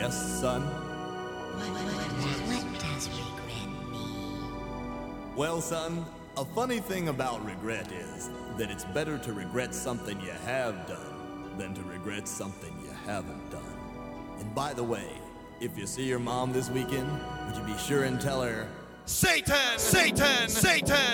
Yes, son? What does regret mean? Well, son, a funny thing about regret is that it's better to regret something you have done than to regret something you haven't done. And by the way, if you see your mom this weekend, would you be sure and tell her, Satan! Satan! Satan!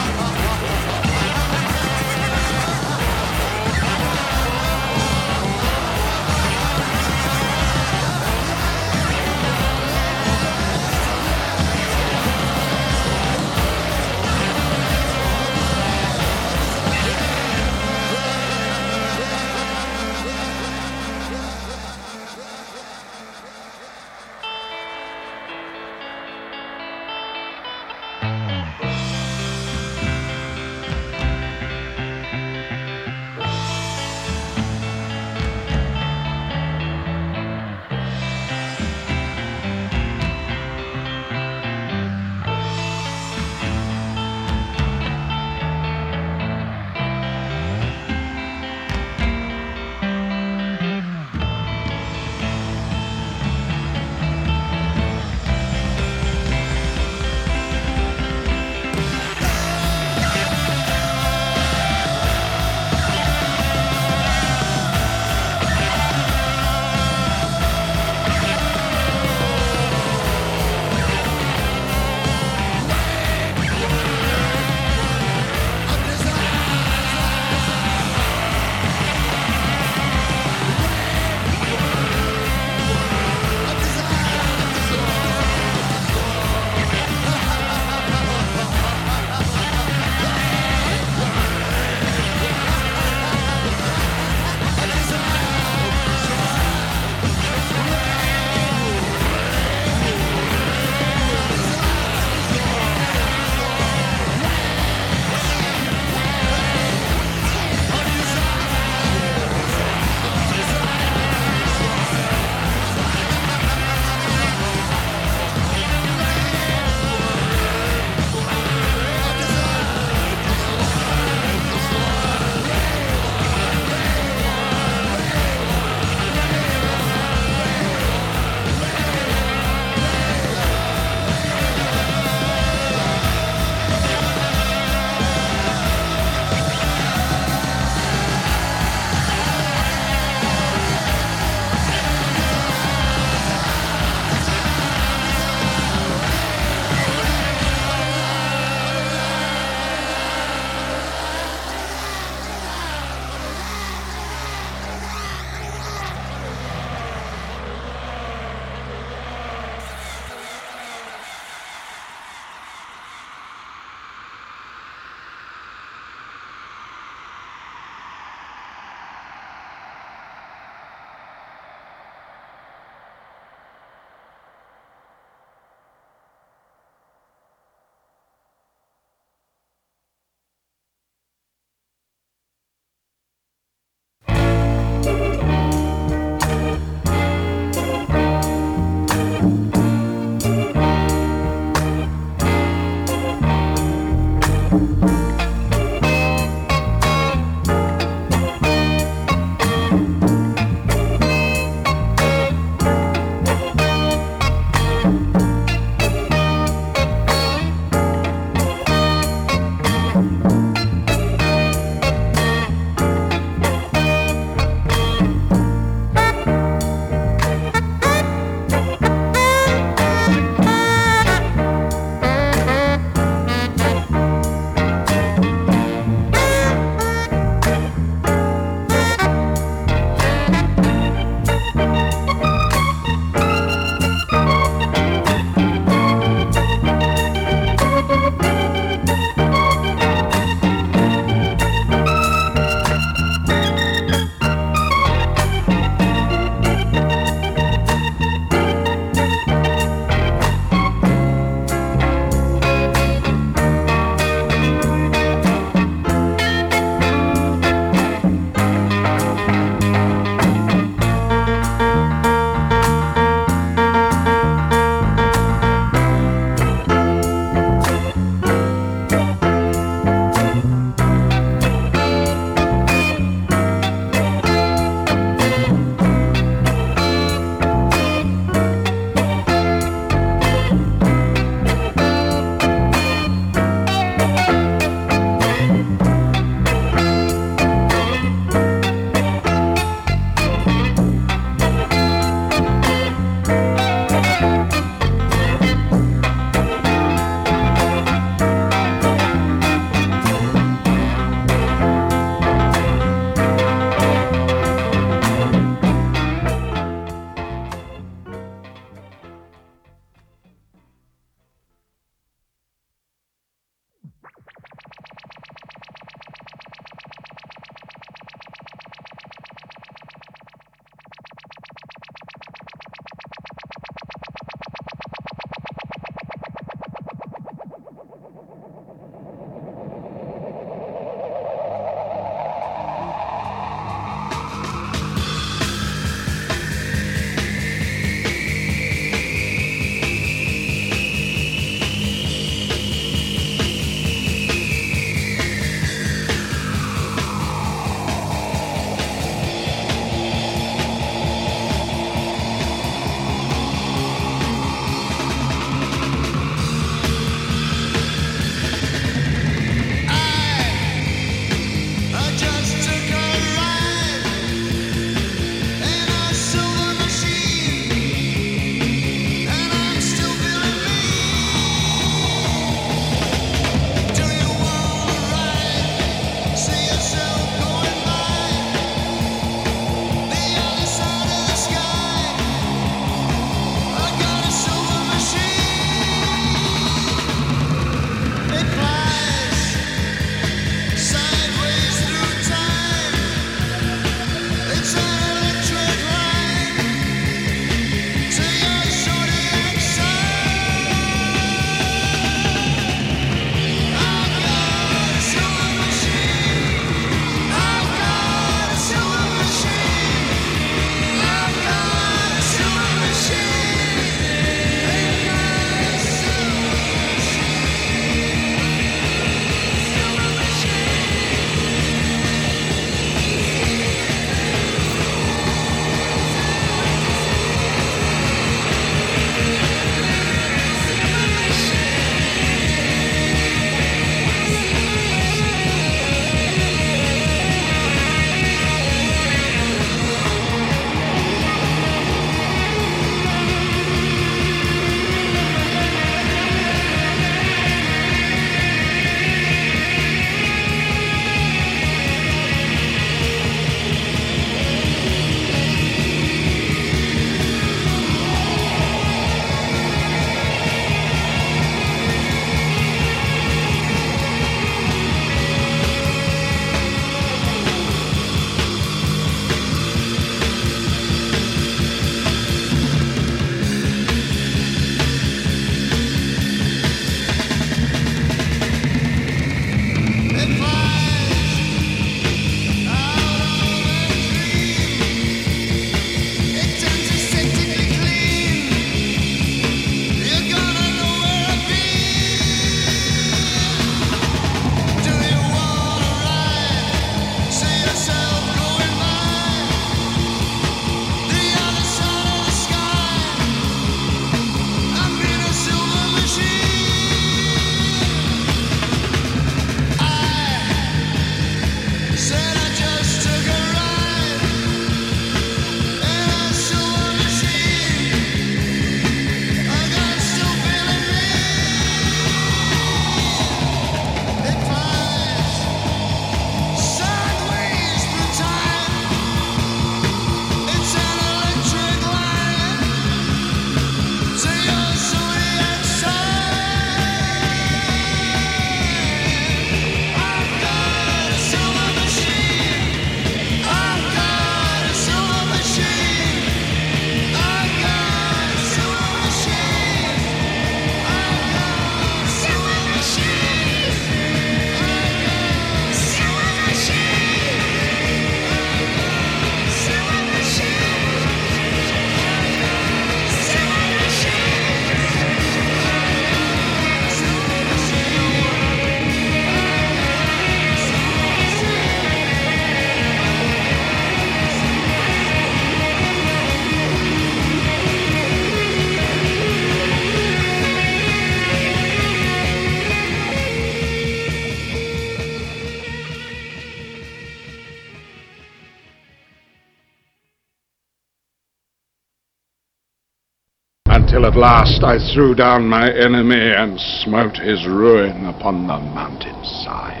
until at last I threw down my enemy and smote his ruin upon the mountainside.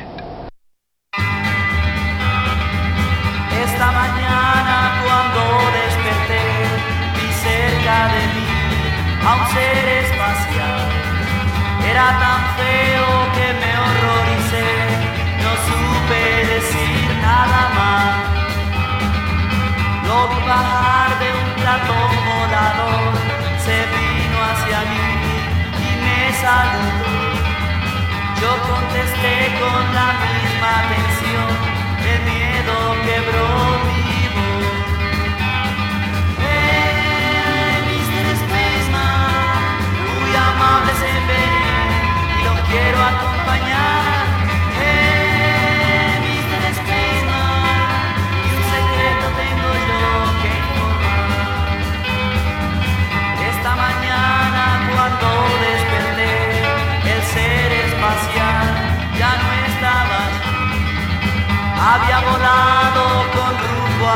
Esta mañana cuando desperté, vi cerca de mí a un ser espacial. Era tan feo que me horroricé, no supe decir nada más. Lo vi bajar de un platón volador, se vino hacia mí y me saludó. Yo contesté con la misma atención, el miedo quebró mi voz. Mr. Spaceman, muy amable se venir y lo quiero acompañar. Mr. Spaceman, y un secreto tengo yo que informar. Esta mañana cuando desperté, el ser espacial ya no estaba allí. Había volado con rumbo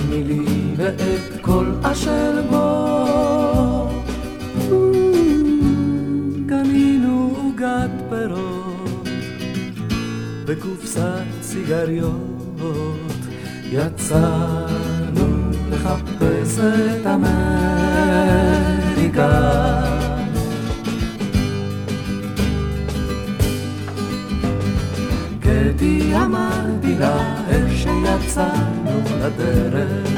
תני לי ואת כל אשר בו. קנינו עוגת פירות בקופסת סיגריות, יצאנו לחפש את אמריקה. קטי אמרתי לה איך שיצאנו לדרך,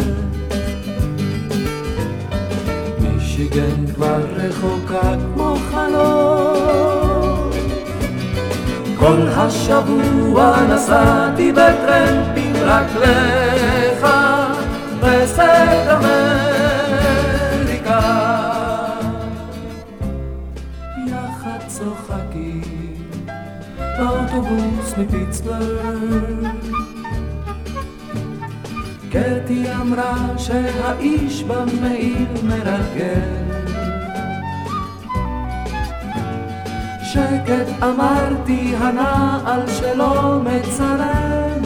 מישיגן כבר רחוקה כמו חלום. כל השבוע נסעתי בטרמפים רק לחפש את אמריקה. יחד צוחקים באוטובוס מפיטסבורג. קטי אמרה שהאיש במעיל מרגל. שקט אמרתי הנעל שלו מצלמת.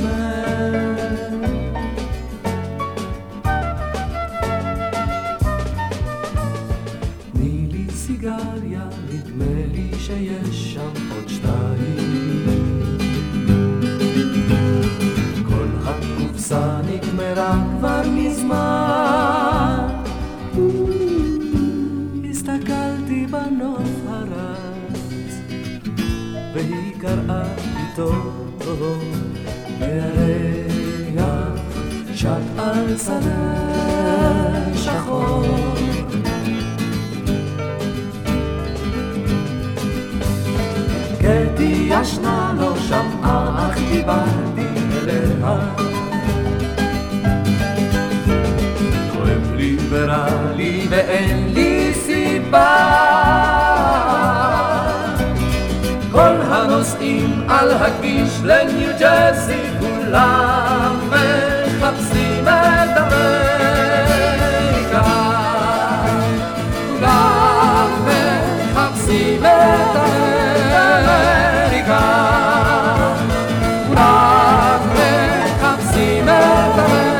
תני לי סיגריה, נדמה לי שיש שם עוד שתיים. כל הקופסה נגמרה כבר מזמן. הסתכלתי בנוף הרץ והיא קראה איתו מהריח שט על שדה שחור. קטי ישנה לא שמעה אך דיברתי אליה. כואב לי ורע לי ואין לי סיבה. כל הנוסעים על הכביש לניו ג'רזי כולם מחפשים את אמריקה. כולם מחפשים את אמריקה. כולם מחפשים את אמריקה.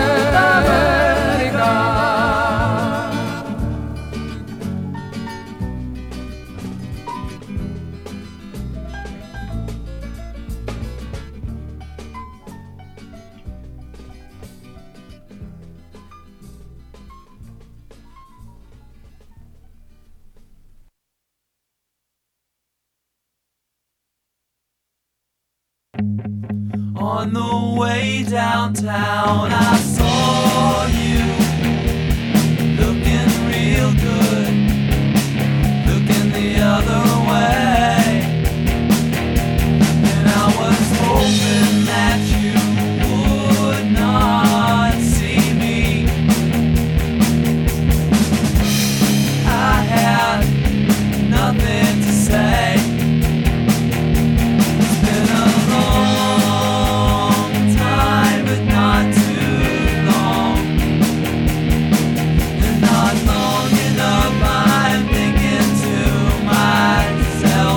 On the way downtown, I saw you looking real good, looking the other way. And I was hoping that you would not see me. I had nothing to say. Myself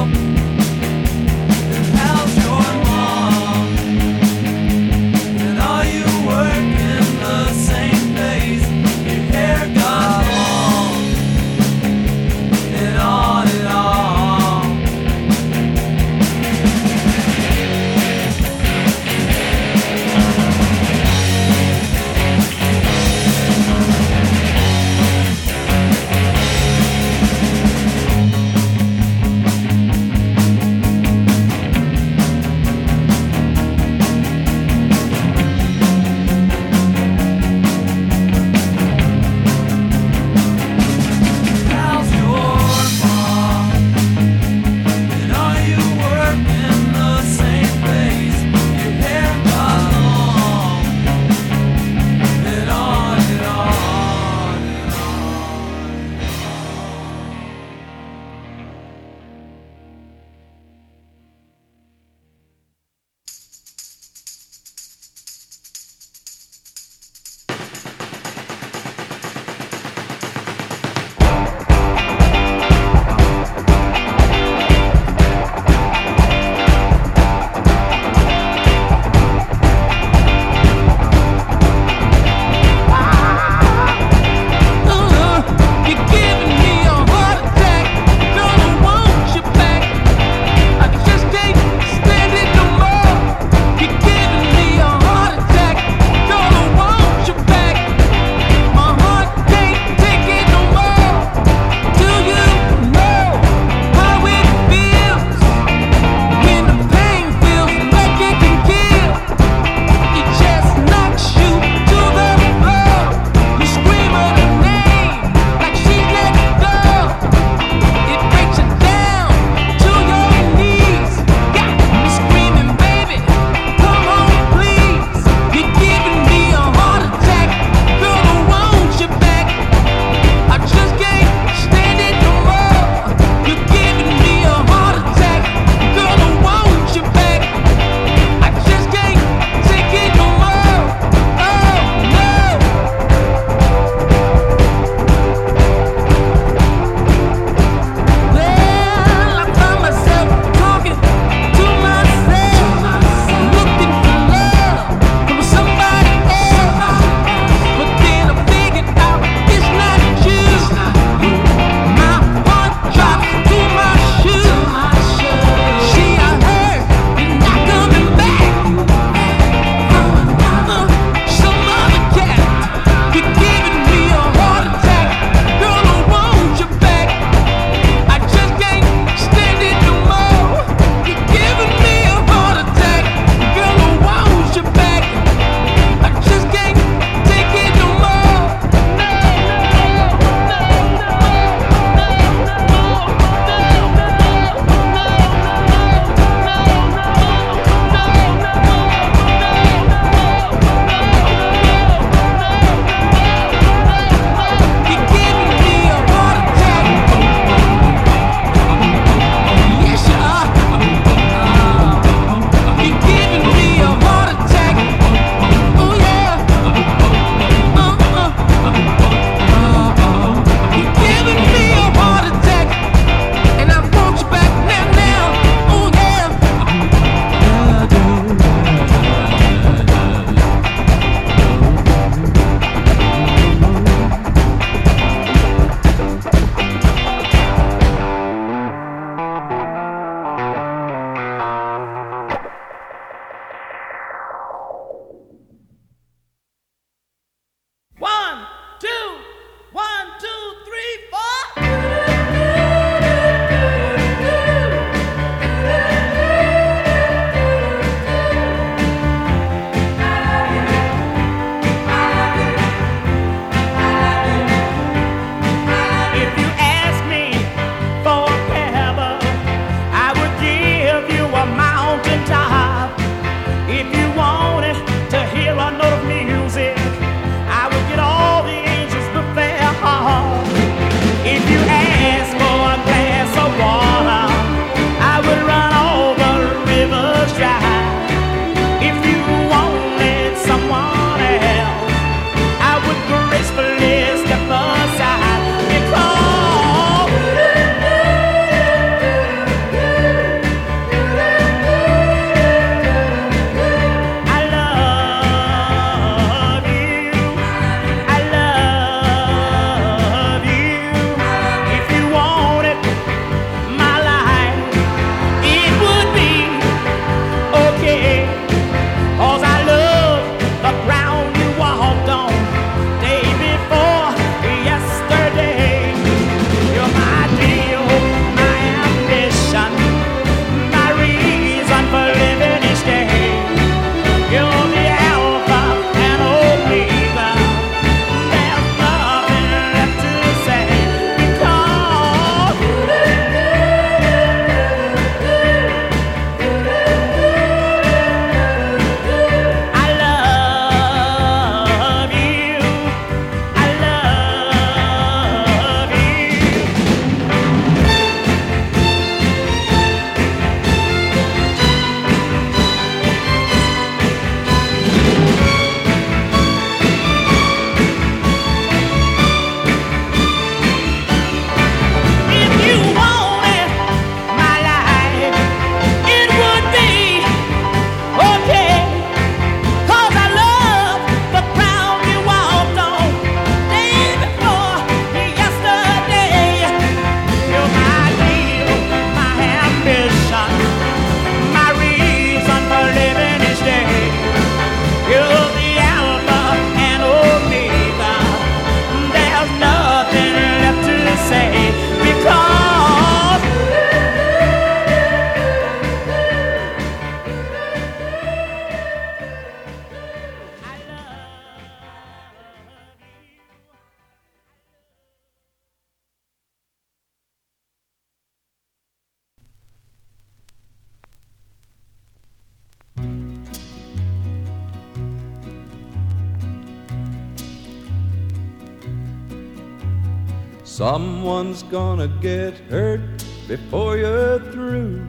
Someone's gonna get hurt before you're through.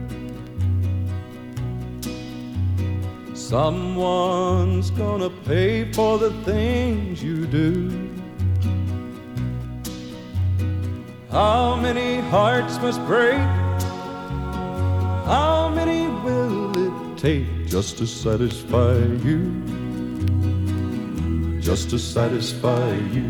Someone's gonna pay for the things you do. How many hearts must break? How many will it take just to satisfy you? Just to satisfy you.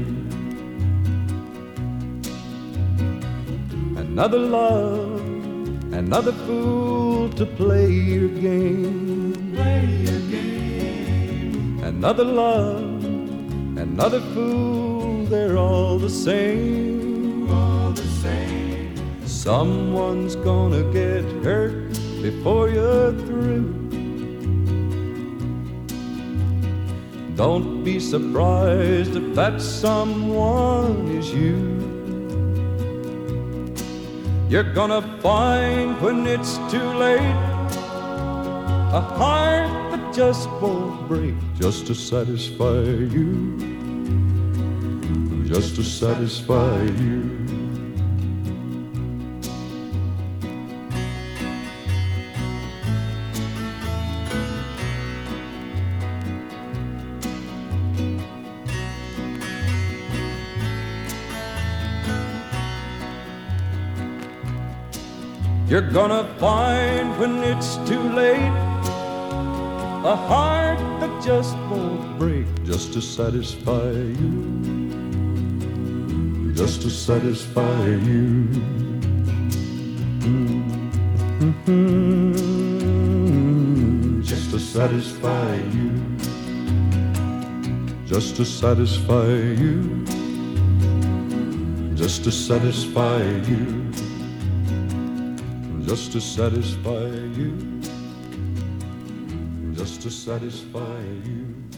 Another love, another fool to play your game. Play your game. Another love, another fool, they're all the same. All the same. Someone's gonna get hurt before you're through. Don't be surprised if that someone is you. You're gonna find when it's too late a heart that just won't break just to satisfy you. Just to satisfy you. You're gonna find when it's too late a heart that just won't break just to satisfy you. Just to satisfy you. Just to satisfy you. Just to satisfy you. Just to satisfy you. Just to satisfy you. Just to satisfy you.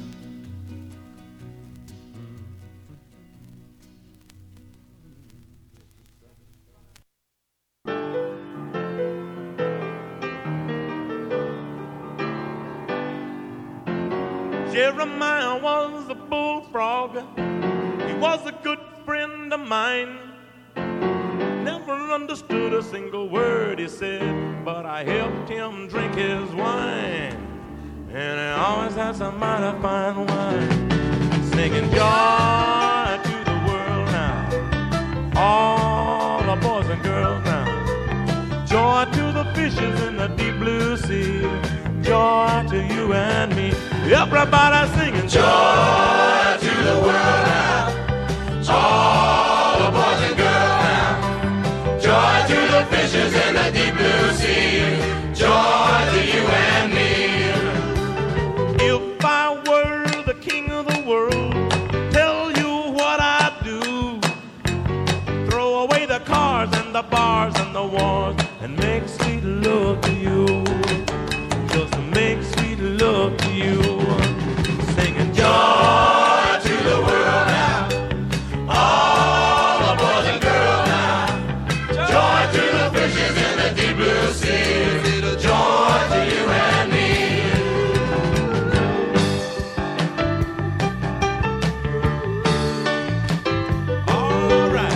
Jeremiah was a bullfrog. He was a good friend of mine. Never understood a single word he said, but I helped him drink his wine. And he always had some mighty fine wine. Singing joy to the world now. All the boys and girls now. Joy to the fishes in the deep blue sea. Joy to you and me. Everybody singing joy to the world now. All the boys and girls now. Joy to the fishes in the deep blue sea. Joy to you and me. If I were the king of the world, tell you what I'd do. Throw away the cars and the bars and the wars and make sweet love to you. Just to make sweet love to you. Singing joy to the world now. All the boys and girls now. Joy to the fishes in the deep blue sea. Joy to you and me. All right.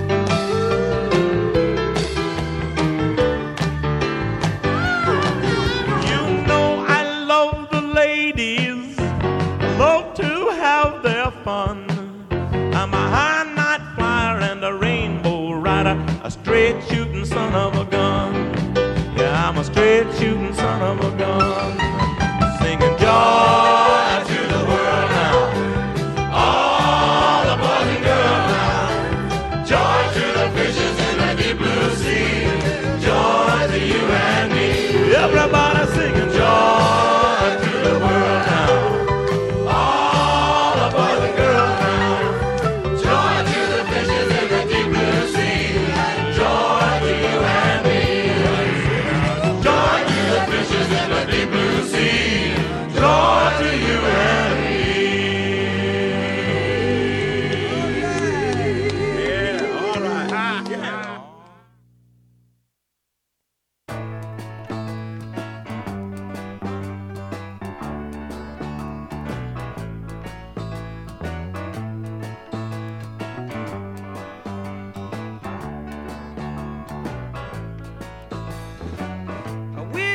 You know I love the ladies. Love to have their fun. I'm a high night flyer and a rainbow rider, a straight shooting son of a gun. Yeah, I'm a straight shooting son of a gun. Singing joy to the world now. All the boys and girls now. Joy to the fishes in the deep blue sea. Joy to you and me. Everybody singing joy to the world now. All the boys and girls now. Joy to the fishes in the deep blue sea. Joy to you and me. Joy to the fishes in the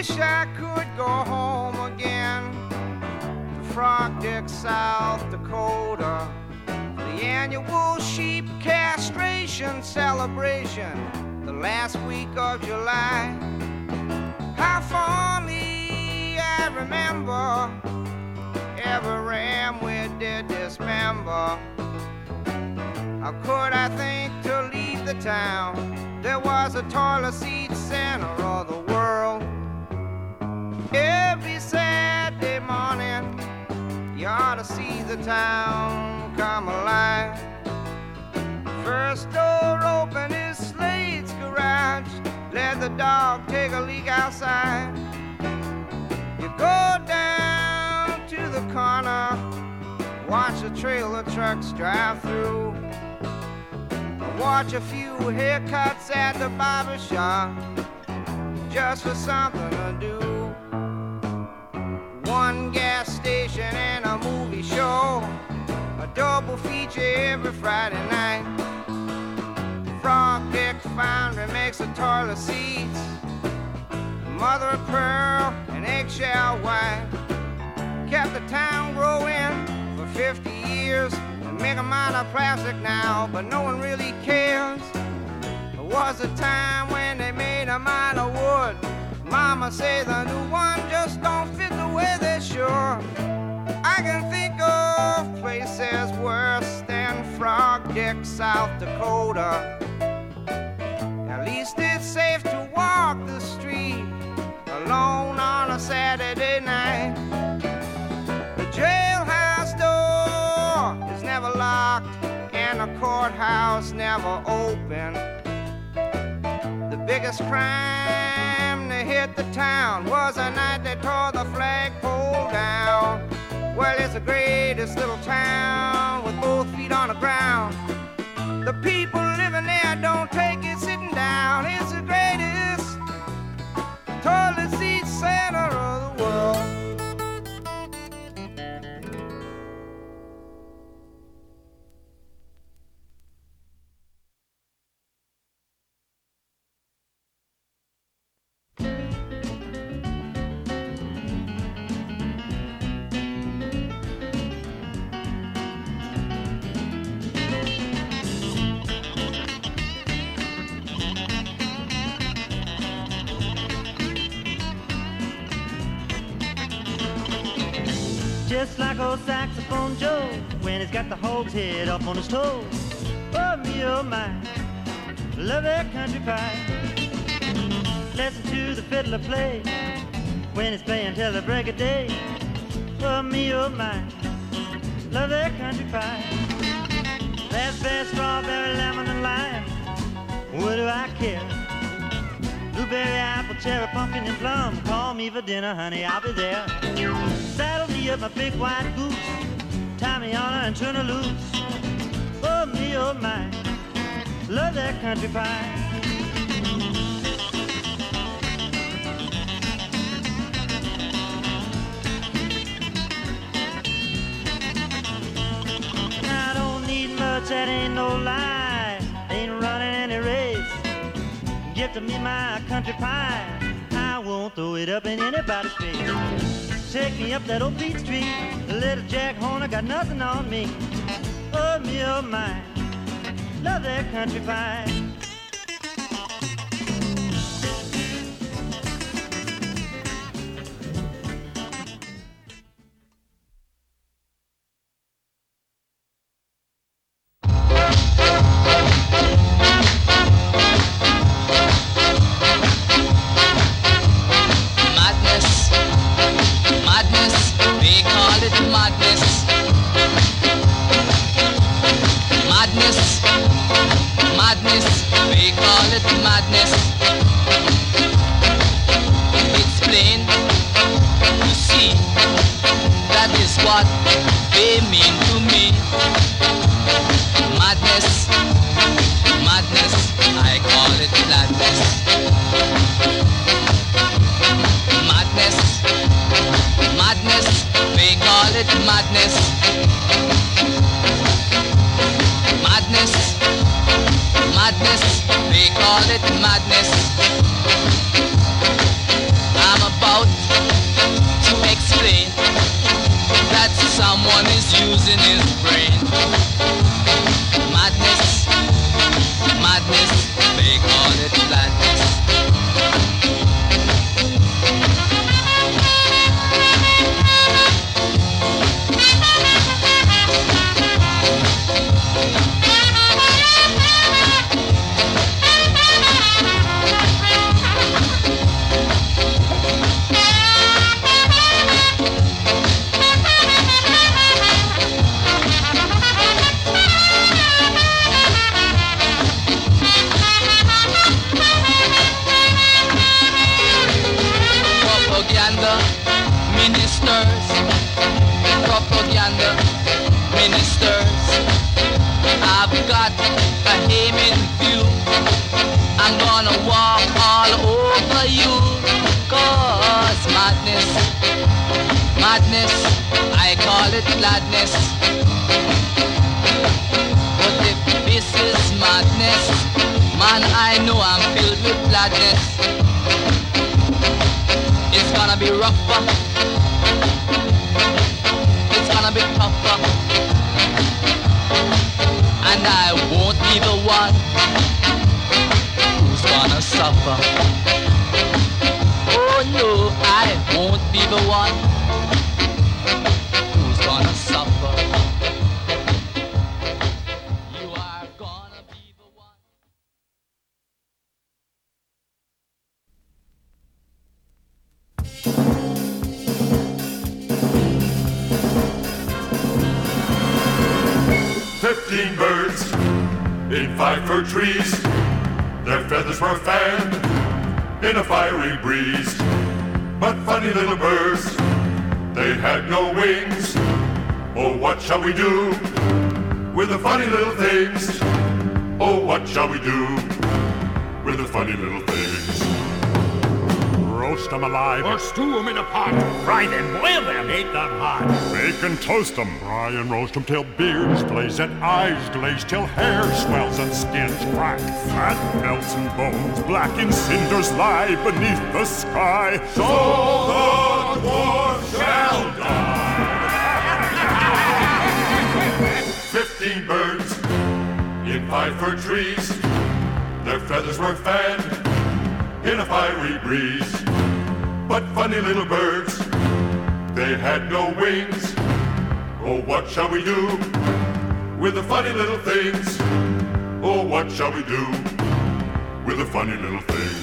wish I could go home again to Frog Dick, South Dakota, for the annual sheep castration celebration, the last week of July. How fondly I remember every ram we did dismember. How could I think to leave the town? There was a toilet seat center of the world. Every Saturday morning, you ought to see the town come alive. First door open is Slade's garage. Let the dog take a leak outside. You go down to the corner, watch the trailer trucks drive through. Watch a few haircuts at the barber shop, just for something to do. One gas station and a movie show, a double feature every Friday night. Frog Dick Foundry makes the toilet seats, mother of pearl and eggshell white. Kept the town growing for 50 years. Make them out of plastic now, but no one really cares. There was a time when they made them out of wood. Mama say the new one just don't fit the way they should. I can think of places worse than Frog Dick, South Dakota. At least it's safe to walk the street alone on a Saturday night. The jailhouse door is never locked and the courthouse never open. The biggest crime that hit the town was the night they tore the flagpole down. Well, it's the greatest little town with both feet on the ground. The people living there don't take it sitting down. It's the greatest toilet seat center of the world. Just like old saxophone Joe when he's got the hog's head up on his toes. Oh me, oh my, love that country pie. Listen to the fiddler play when he's playing till the break of day. Oh me, oh my, love that country pie. Raspberry, strawberry, lemon and lime, what do I care? Blueberry, apple, cherry, pumpkin and plum, call me for dinner, honey, I'll be there. Saddle me up my big white goose, tie me on her and turn her loose. Oh me, oh my, love that country pie. I don't need much, that ain't no lie, ain't running any race. Give to me my country pie, I won't throw it up in anybody's face. Take me up that old Beach Street, little Jack Horner got nothing on me. Oh me, oh my, love that country pie. Madness, they call it madness. I'm a that someone is using his brain. Madness, madness, they call it madness. Propaganda ministers, I've got a aim in view. I'm gonna walk all over you. Cause madness, madness, I call it gladness. But if this is madness, man, I know I'm filled with gladness. It's gonna be rougher, it's gonna be tougher, and I won't be the one who's gonna suffer. Oh no, I won't be the one who's gonna suffer. You are gonna be the one. 15 birds in 5 fir trees. Their feathers were fanned in a fiery breeze. But funny little birds, they had no wings. Oh, what shall we do with the funny little things? Oh, what shall we do with the funny little things? Roast them alive, or stew them in a pot. Fry them, boil them, eat them hot. Bake and toast them, fry and roast them till beards glaze and eyes glaze, till hair swells and skins crack. Fat melts and bones, blackened cinders lie beneath the sky. So the dwarf shall die. 15 birds in 5 fir trees. Their feathers were fanned in a fiery breeze. But funny little birds, they had no wings. Oh, what shall we do with the funny little things? Oh, what shall we do with the funny little things?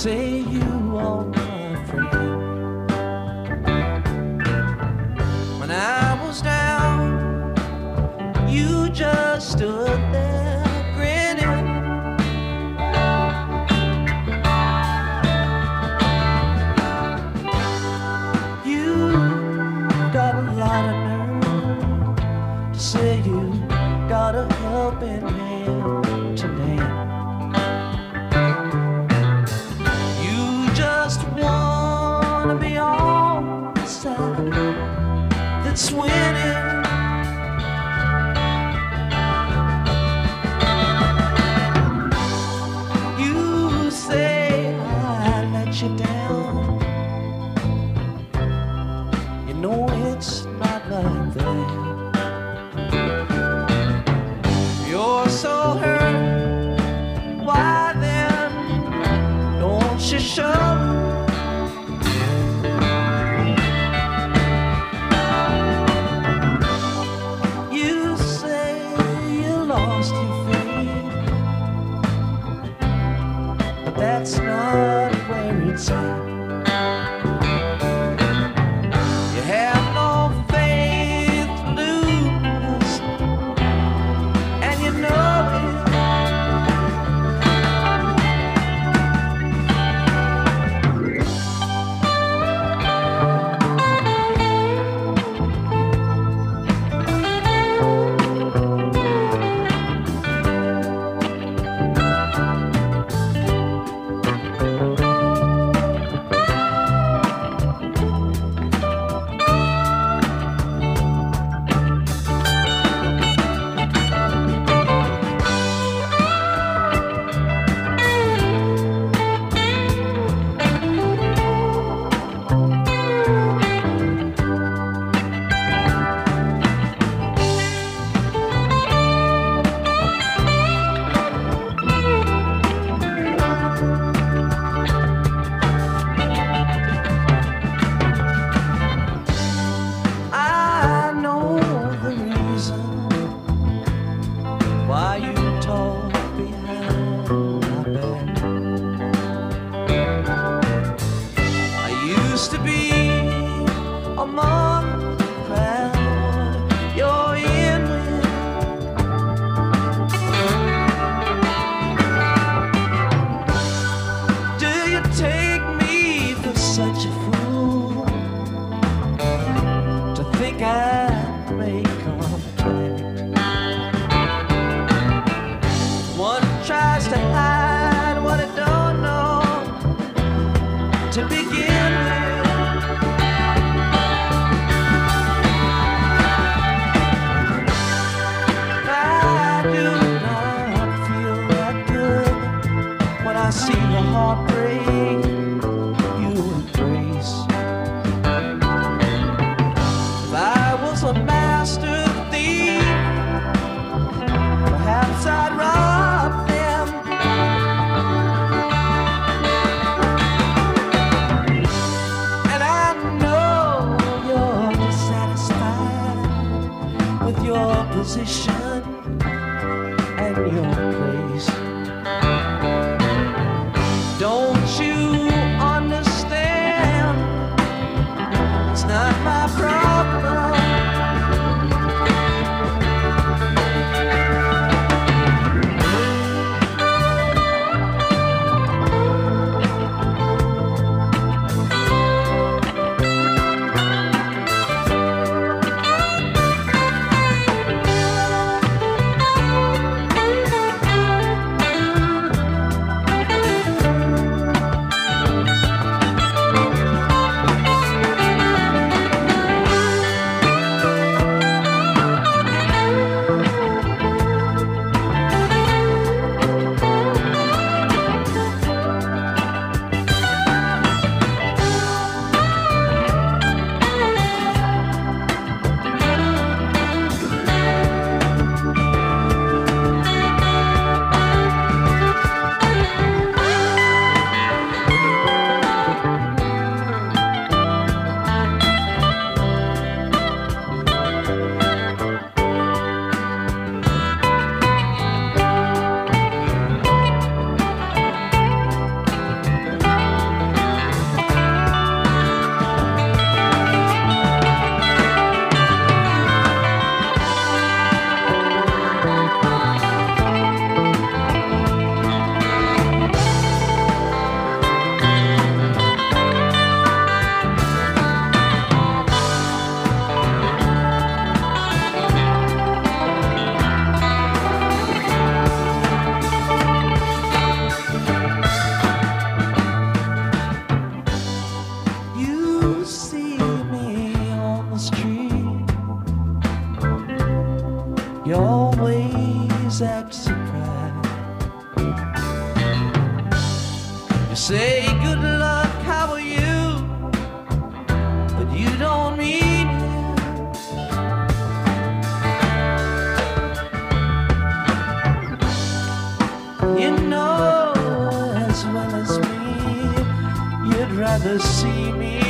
say you are my friend. When I was down, you just stood there grinning. You got a lot of nerve to say you got a helping hand today. You just wanna be on the side that's winning. You say I let you down. You know it's not like that. You're so hurt, why then don't you show? You say you lost your faith, but that's not where it's at. You have no faith to lose, and you know it. I know the reason why you talk behind my back. I used to be among the crowd you're in with. Do you take me for such a fool to think I may come back? One tries to hide what it don't know to begin with. I do not feel that good when I see the heartbreak you embrace. If I was a master thief, perhaps I'd rob them. And I know you're dissatisfied with your position and your place. Don't you say good luck, how are you? But you don't mean it. You know as well as me, you'd rather see me